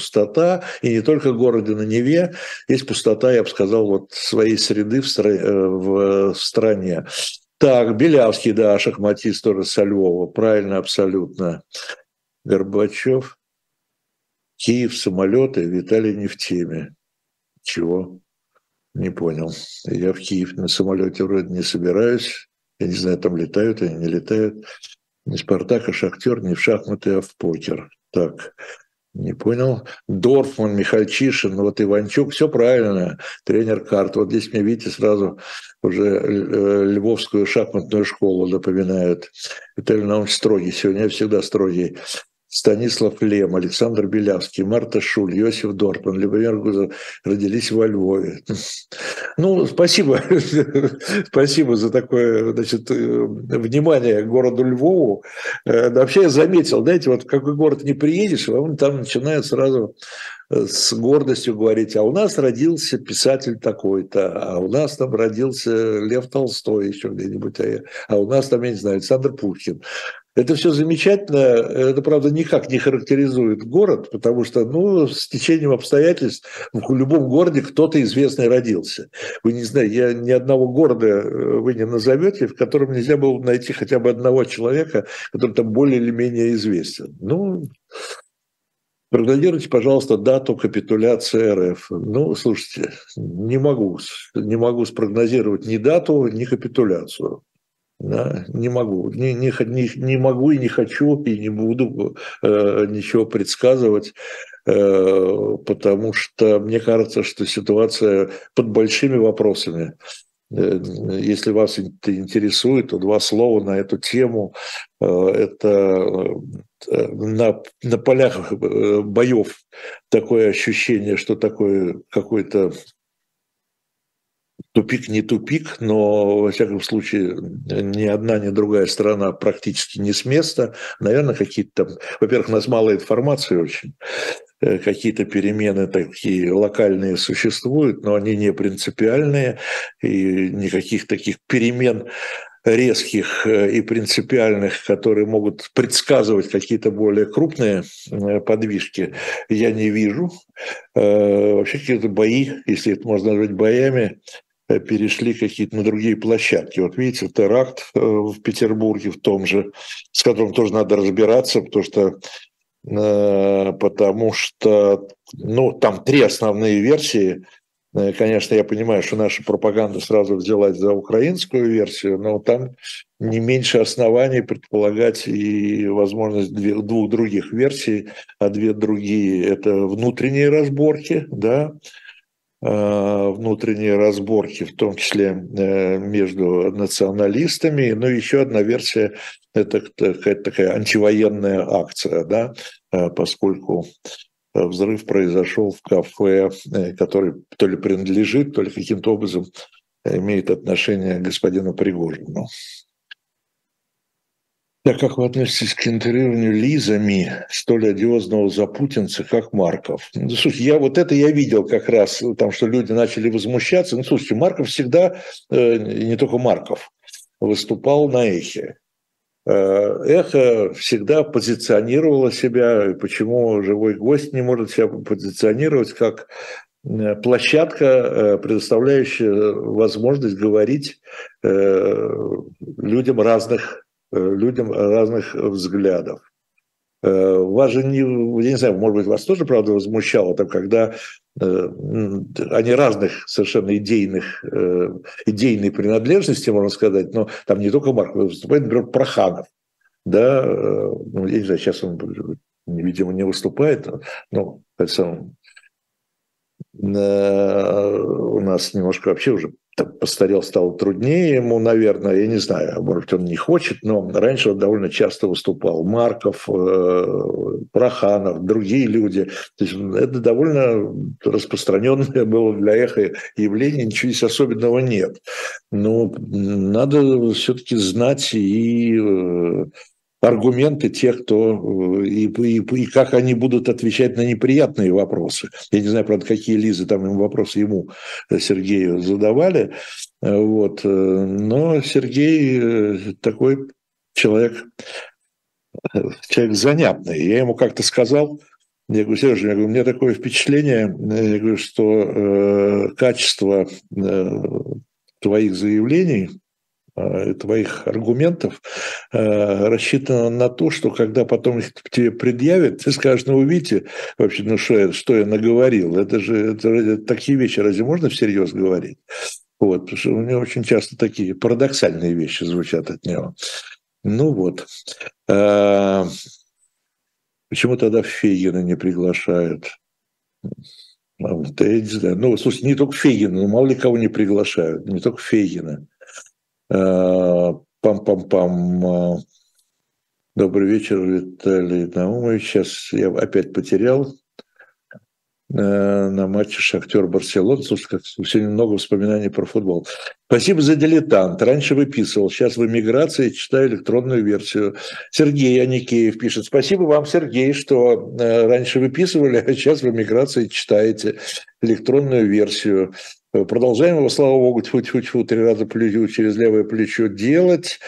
и не только в городе на Неве, есть пустота, я бы сказал, вот своей среды в стране. Так, Белявский, да, шахматист тоже со Львова, правильно, абсолютно. Горбачев. Киев, самолеты, Виталий не в теме. Чего? Не понял. Я в Киев на самолете вроде не собираюсь. Я не знаю, там летают или не летают. Не Спартак, а Шахтер, не в шахматы, а в покер. Так, не понял. Дорфман, Михальчишин, вот Иванчук, все правильно. Тренер карт. Вот здесь мне, видите, сразу уже Львовскую шахматную школу напоминают. Виталий Иванович строгий. Сегодня я всегда строгий. Станислав Лем, Александр Белявский, Марта Шуль, Иосиф Дортман, Любомир Гузов родились во Львове. Ну, спасибо. Спасибо за такое, значит, внимание к городу Львову. Вообще я заметил, знаете, вот в какой город не приедешь, вам там начинают сразу с гордостью говорить, а у нас родился писатель такой-то, а у нас там родился Лев Толстой еще где-нибудь, а у нас там, я не знаю, Александр Пушкин. Это все замечательно, это, правда, никак не характеризует город, потому что, ну, с течением обстоятельств в любом городе кто-то известный родился. Вы не знаете, я ни одного города вы не назовете, в котором нельзя было найти хотя бы одного человека, который там более или менее известен. Ну, прогнозируйте, пожалуйста, дату капитуляции РФ. Ну, слушайте, не могу спрогнозировать ни дату, ни капитуляцию. Да, не могу, не могу и не хочу, и не буду ничего предсказывать, потому что мне кажется, что ситуация под большими вопросами. Если вас это интересует, то два слова на эту тему. Это на полях боев такое ощущение, что такое какой-то тупик не тупик, но, во всяком случае, ни одна, ни другая страна практически не с места. Наверное, какие-то там... Во-первых, у нас мало информации очень. Какие-то перемены такие локальные существуют, но они не принципиальные. И никаких таких перемен резких и принципиальных, которые могут предсказывать какие-то более крупные подвижки, я не вижу. Вообще какие-то бои, если это можно назвать боями, перешли какие-то на другие площадки. Вот видите, теракт в Петербурге в том же, с которым тоже надо разбираться, потому что ну, там три основные версии. Конечно, я понимаю, что наша пропаганда сразу взялась за украинскую версию, но там не меньше оснований предполагать и возможность двух других версий, а две другие – это внутренние разборки, да, внутренние разборки, в том числе между националистами. Но еще одна версия – это какая-то такая антивоенная акция, да, поскольку взрыв произошел в кафе, который то ли принадлежит, то ли каким-то образом имеет отношение к господину Пригожину. Так как вы относитесь к интервью Лизами, столь одиозного запутинца, как Марков? Ну, слушайте, я видел как раз, там, что люди начали возмущаться. Ну, слушайте, Марков всегда, не только Марков, выступал на эхе. Эхо всегда позиционировало себя, почему живой гость не может себя позиционировать как площадка, предоставляющая возможность говорить людям разных взглядов. Вас же, не, я не знаю, может быть, вас тоже, правда, возмущало, там, когда они разных совершенно идейной принадлежности, можно сказать, но там не только Марк, выступает, например, Проханов, да, ну, я не знаю, сейчас он, видимо, не выступает, но у нас немножко вообще уже постарел, стало труднее ему, наверное, я не знаю, может быть, он не хочет, но раньше он довольно часто выступал. Марков, Проханов, другие люди. То есть это довольно распространенное было для эхо явление, ничего здесь особенного нет. Но надо все-таки знать и аргументы тех, кто и как они будут отвечать на неприятные вопросы. Я не знаю, правда, какие Лизы там им вопросы ему, Сергею, задавали. Вот. Но Сергей такой человек занятный. Я ему как-то сказал, я говорю, Сережа, я говорю, у меня такое впечатление, я говорю, что качество твоих заявлений, твоих аргументов рассчитано на то, что когда потом их тебе предъявят, ты скажешь, ну, вы видите, вообще, ну, что я наговорил? Это такие вещи разве можно всерьез говорить? Вот, потому что у него очень часто такие парадоксальные вещи звучат от него. Ну вот. Почему тогда Фейгина не приглашают? Да я не знаю. Ну, слушай, не только Фейгина, но мало ли кого не приглашают, не только Фейгина. Пам-пам-пам. Добрый вечер, Виталий Наумович. Сейчас я опять потерял на матче Шахтер-Барселона. Слушайте, как сегодня много воспоминаний про футбол. Спасибо за дилетант. Раньше выписывал, сейчас в эмиграции читаю электронную версию. Сергей Аникеев пишет. Спасибо вам, Сергей, что раньше выписывали, а сейчас в эмиграции читаете электронную версию. Продолжаем его, слава богу, тьфу-тьфу-тьфу, 3 раза плечу через левое плечо делать.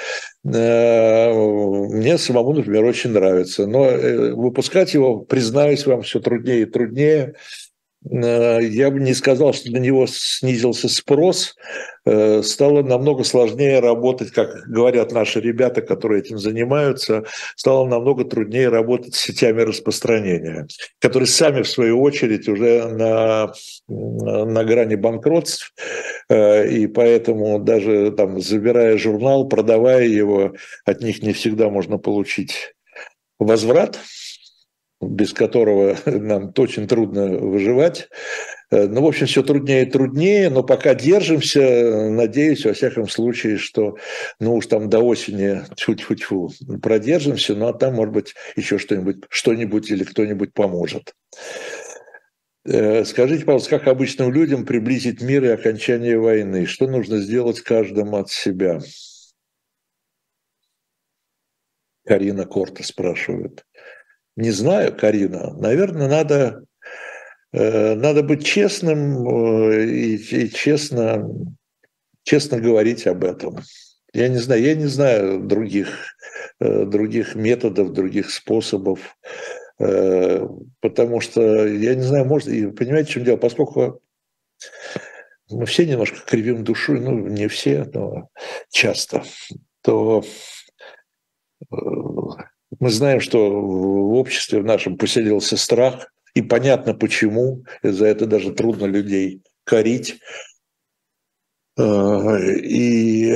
Мне самому, например, очень нравится. Но выпускать его, признаюсь вам, все труднее и труднее. Я бы не сказал, что на него снизился спрос. Стало намного сложнее работать, как говорят наши ребята, которые этим занимаются, стало намного труднее работать с сетями распространения, которые сами, в свою очередь, уже на грани банкротств, и поэтому даже там, забирая журнал, продавая его, от них не всегда можно получить возврат, без которого нам очень трудно выживать. Ну, в общем, все труднее и труднее, но пока держимся, надеюсь, во всяком случае, что, ну, уж там до осени тьфу-тьфу-тьфу продержимся, ну, а там, может быть, еще что-нибудь или кто-нибудь поможет. Скажите, пожалуйста, как обычным людям приблизить мир и окончание войны? Что нужно сделать каждому от себя? Карина Корта спрашивает. Не знаю, Карина. Наверное, надо быть честным и честно говорить об этом. Я не знаю других методов, других способов, потому что я не знаю, может, и понимаете, в чем дело, поскольку мы все немножко кривим душой, ну, не все, но часто, то мы знаем, что в обществе в нашем поселился страх, и понятно почему, и за это даже трудно людей корить. И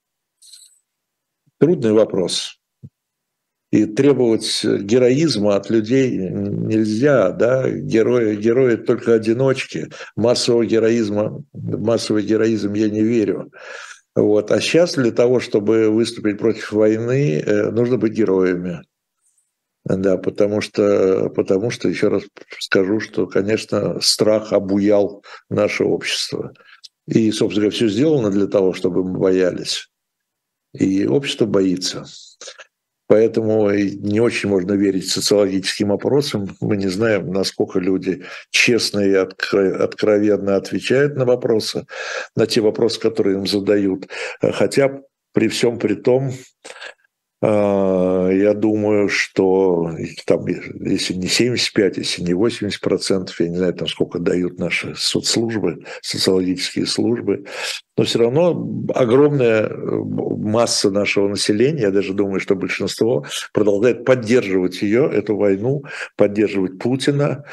трудный вопрос. И требовать героизма от людей нельзя, да, герои только одиночки, массовый героизм я не верю. Вот. А сейчас для того, чтобы выступить против войны, нужно быть героями. Да, потому что, еще раз скажу, что, конечно, страх обуял наше общество. И, собственно говоря, все сделано для того, чтобы мы боялись. И общество боится. Поэтому не очень можно верить социологическим опросам. Мы не знаем, насколько люди честно и откровенно отвечают на вопросы, на те вопросы, которые им задают. Хотя при всем при том, Я думаю, что там, если не 75, если не 80%, я не знаю, там сколько дают наши соцслужбы, социологические службы, но все равно огромная масса нашего населения, я даже думаю, что большинство продолжает поддерживать ее, эту войну, поддерживать Путина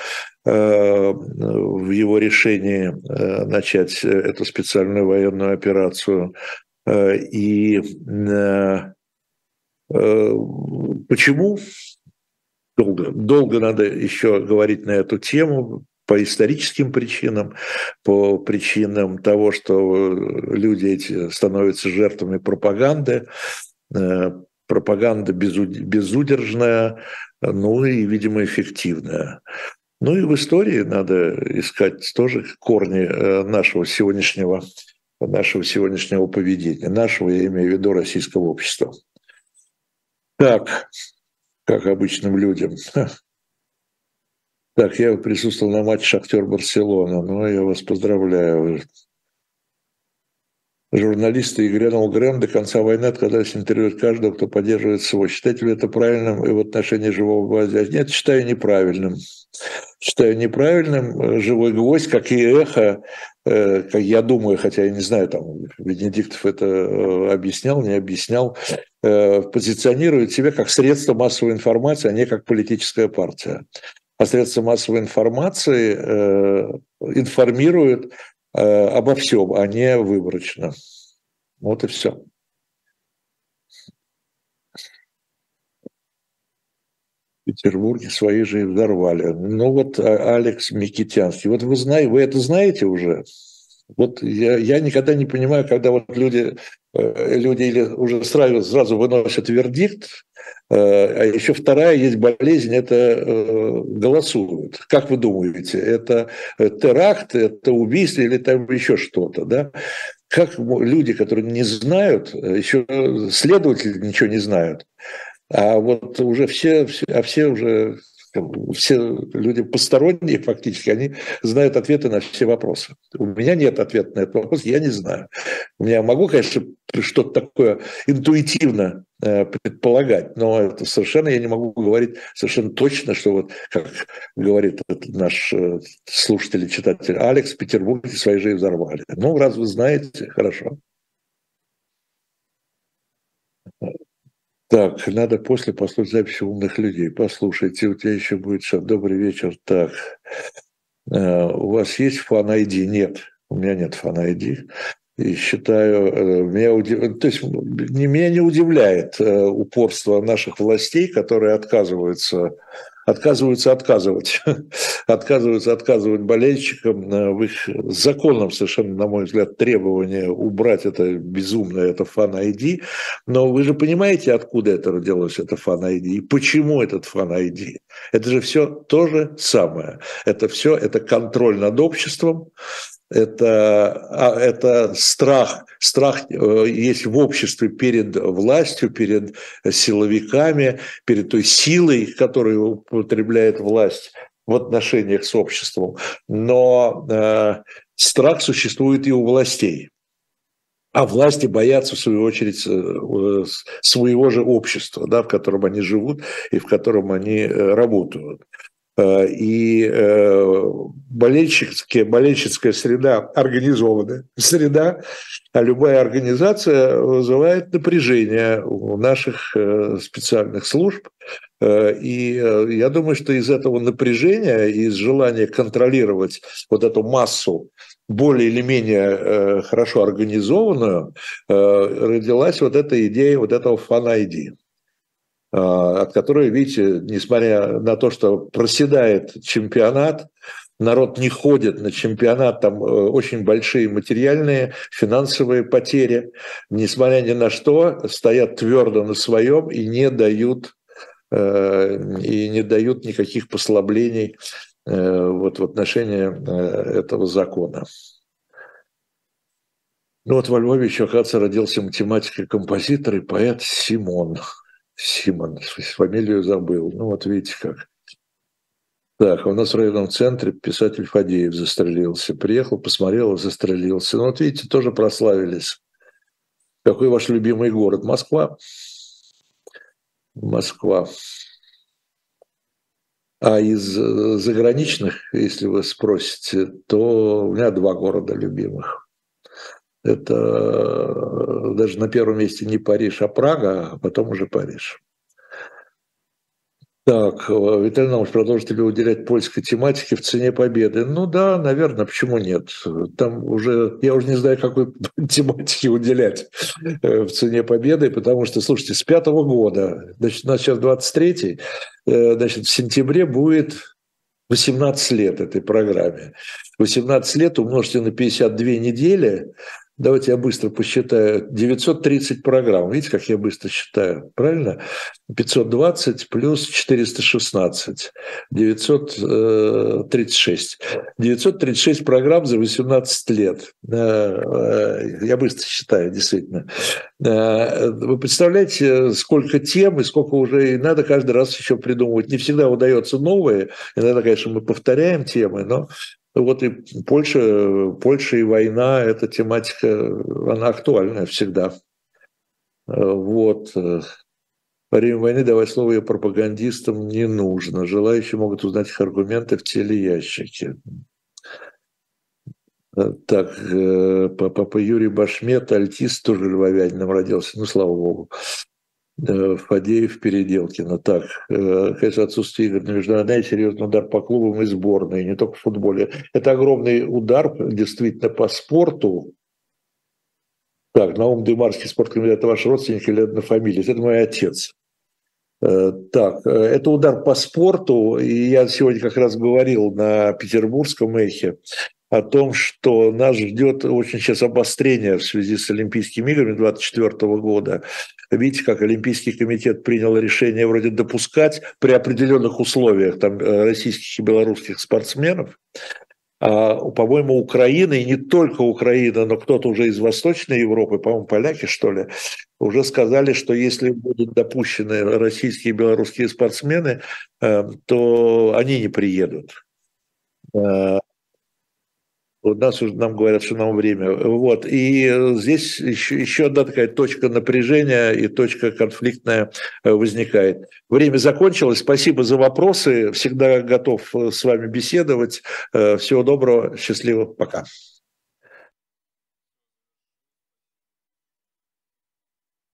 в его решении начать эту специальную военную операцию. И почему? Долго надо еще говорить на эту тему, по историческим причинам, по причинам того, что люди эти становятся жертвами пропаганды, пропаганда безудержная, ну и, видимо, эффективная. Ну и в истории надо искать тоже корни нашего сегодняшнего поведения, нашего, я имею в виду, российского общества. Так, как обычным людям. Так, я присутствовал на матче «Шахтер-Барселона». Ну, я вас поздравляю. Журналисты и Грен до конца войны отказались интервьюировать каждого, кто поддерживает СВО. Считаете ли это правильным и в отношении живого гвоздя? Нет, считаю неправильным. Считаю неправильным. Живой гвоздь, как и эхо, как я думаю, хотя я не знаю, там Венедиктов это объяснял, не объяснял, позиционирует себя как средство массовой информации, а не как политическая партия. А средства массовой информации информируют обо всем, а не выборочно. Вот и все. В Петербурге свои же и взорвали. Ну вот Алекс Микитянский. Вот вы это знаете уже? Вот я никогда не понимаю, когда вот люди или уже сразу выносят вердикт, а еще вторая есть болезнь, это голосуют. Как вы думаете, это теракт, это убийство или там еще что-то, да? Как люди, которые не знают, еще следователи ничего не знают, а вот уже все люди посторонние фактически, они знают ответы на все вопросы. У меня нет ответа на этот вопрос, я не знаю. Я могу, конечно, что-то такое интуитивно предполагать, но это совершенно я не могу говорить совершенно точно, что вот, как говорит наш слушатель и читатель Алекс, в Петербурге свои же и взорвали. Ну, раз вы знаете, хорошо. Так, надо после послушать записи умных людей. Послушайте, у тебя еще будет шаг. Добрый вечер. Так, у вас есть фан-айди? Нет, у меня нет фан-айди. И считаю, то есть меня не удивляет упорство наших властей, которые отказываются отказывать болельщикам в их законном совершенно, на мой взгляд, требовании убрать это безумное, это фан-айди. Но вы же понимаете, откуда это родилось, это фан-айди, и почему этот фан-айди? Это же все то же самое. Это контроль над обществом, это страх есть в обществе перед властью, перед силовиками, перед той силой, которую употребляет власть в отношениях с обществом. Но страх существует и у властей. А власти боятся, в свою очередь, своего же общества, да, в котором они живут и в котором они работают. И болельщицкая среда, организованная среда, а любая организация вызывает напряжение у наших специальных служб. И я думаю, что из этого напряжения, из желания контролировать вот эту массу более или менее хорошо организованную, родилась вот эта идея вот этого фан-айди, от которой, видите, несмотря на то, что проседает чемпионат, народ не ходит на чемпионат, там очень большие материальные, финансовые потери, несмотря ни на что, стоят твердо на своем и не дают никаких послаблений вот в отношении этого закона. Ну вот во Львове еще, оказывается, родился математик и композитор и поэт Симон, фамилию забыл. Ну вот видите как. Так, у нас в районном центре писатель Фадеев застрелился. Приехал, посмотрел, застрелился. Ну вот видите, тоже прославились. Какой ваш любимый город? Москва. Москва. А из заграничных, если вы спросите, то у меня два города любимых. Это даже на первом месте не Париж, а Прага, а потом уже Париж. Так, Виталий Наумович, продолжите ли уделять польской тематике в «Цене победы»? Ну да, наверное, почему нет? Там уже, я уже не знаю, какой тематике уделять в «Цене победы», потому что, слушайте, с 5-го года, значит, у нас сейчас 23-й, значит, в сентябре будет 18 лет этой программе. 18 лет умножьте на 52 недели. Давайте я быстро посчитаю. 930 программ. Видите, как я быстро считаю? Правильно? 520 плюс 416. 936. 936 программ за 18 лет. Я быстро считаю, действительно. Вы представляете, сколько тем и сколько уже и надо каждый раз еще придумывать. Не всегда удается новые. Иногда, конечно, мы повторяем темы, но вот и Польша и война, эта тематика, она актуальная всегда. Вот. Во время войны давать слово ее пропагандистам не нужно. Желающие могут узнать их аргументы в телеящике. Так, папа Юрий Башмет, альтист, тоже львовянином родился, ну, слава богу. Фадеев, Переделкина. Так, конечно, отсутствие игр на международной серьезный удар по клубам и сборной, не только в футболе. Это огромный удар действительно по спорту. Так, Наум Дымарский, спорткомитет, это ваш родственник или однофамилец? Это мой отец. Так, это удар по спорту, и я сегодня как раз говорил на Петербургском эхе о том, что нас ждет очень сейчас обострение в связи с Олимпийскими играми 2024 года. Видите, как Олимпийский комитет принял решение вроде допускать при определенных условиях там, российских и белорусских спортсменов. А, по-моему, Украина, и не только Украина, но кто-то уже из Восточной Европы, по-моему, поляки, что ли, уже сказали, что если будут допущены российские и белорусские спортсмены, то они не приедут. У нас уже нам говорят, что нам время. Вот. И здесь еще одна такая точка напряжения и точка конфликтная возникает. Время закончилось. Спасибо за вопросы. Всегда готов с вами беседовать. Всего доброго. Счастливо. Пока.